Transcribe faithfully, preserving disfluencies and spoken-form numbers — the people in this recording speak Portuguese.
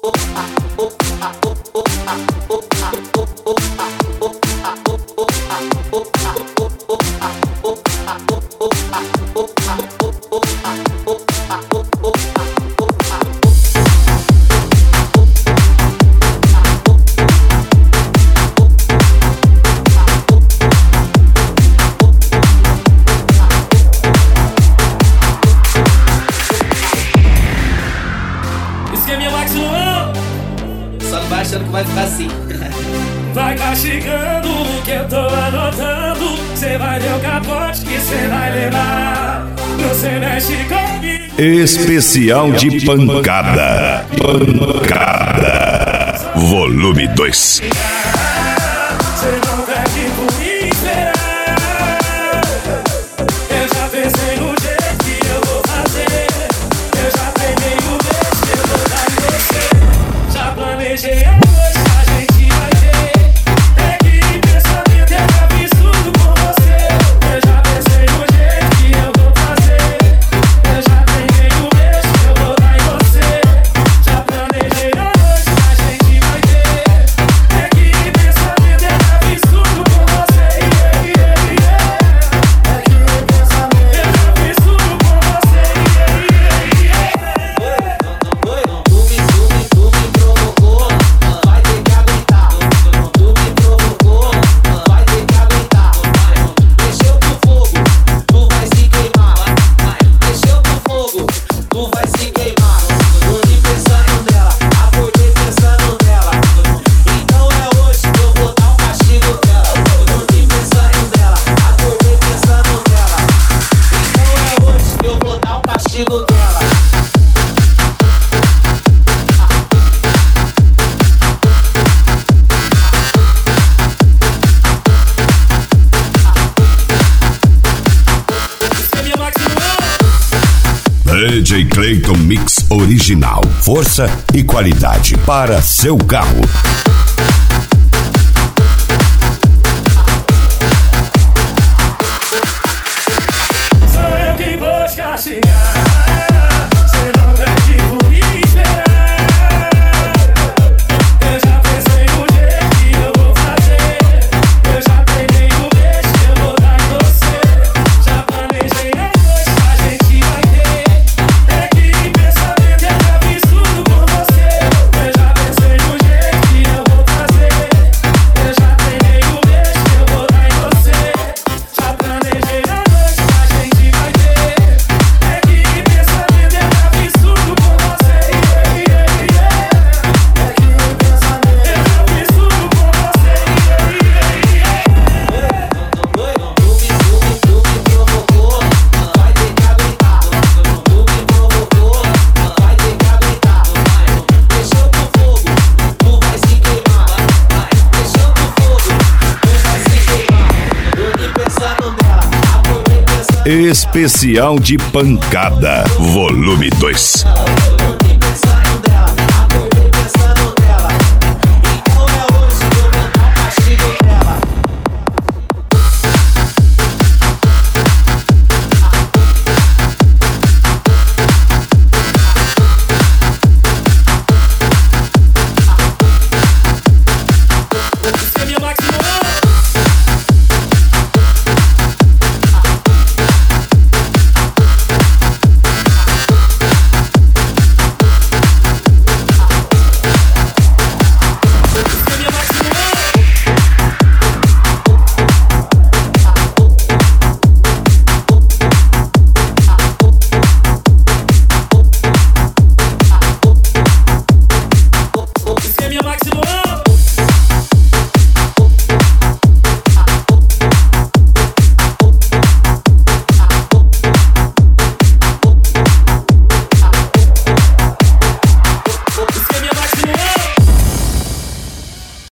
Só não vai achando que vai ficar assim. Vai castigando o que eu tô anotando. Cê vai ver o capote que cê vai levar. Você mexe comigo. Especial de pancada. Pancada. Volume dois. Cê não deve por me esperar. Eu já pensei no jeito que eu vou fazer. Eu já treinei o beijo que eu vou dar em você. Já planejei a noite, a gente vai ter. É que pensamento eu já fiz tudo com você. Eu já pensei no jeito que eu vou fazer. Eu já treinei o beijo que eu vou dar em você. Já planejei a noite, a gente vai ter. É que pensamento eu já fiz tudo com você. Yeah, yeah, yeah. É que pensamento eu já fiz tudo com você. Yeah, yeah, yeah. Tu me, tu me, tu me provocou, vai ter que aguentar. Tu me provocou, vai ter que aguentar. Mexeu com fogo, tu vai se queimar. Mexeu com fogo, tu vai se queimar. Dormi pensando nela, acordei pensando nela. Então é hoje que eu vou dar o castigo dela. Dormi pensando nela, acordei pensando nela. Então é hoje que eu vou dar o castigo dela. D J Clayton Mix Original. Força e qualidade para seu carro. Sou eu quem vou te castigar. Cê não deve por me esperar. Eu já pensei no jeito que eu vou fazer. Eu já treinei o beijo que eu vou dar em você. Já planejei a noite, a gente vai ter. É que pensamento eu já fiz tudo com você. Eu já pensei no jeito que eu vou fazer. Eu já treinei o beijo que eu vou dar em você. Já planejei a noite, a gente vai ter. É que pensamento eu já fiz tudo com você. Yeah, yeah, yeah. É que pensamento eu já fiz tudo com você. Yeah, yeah, yeah. Tu me, tu me, tu me provocou, vai ter que aguentar. Tu me provocou, vai ter que aguentar. Mexeu com fogo, tu vai se queimar. Mexeu com fogo, tu vai se queimar. Dormi pensando nela, acordei pensando nela. Especial de pancada. Volume dois. Dormi pensando nela, acordei pensando nela. Então é hoje que eu vou dar o castigo dela. Você é minha máxima. Você é minha máxima.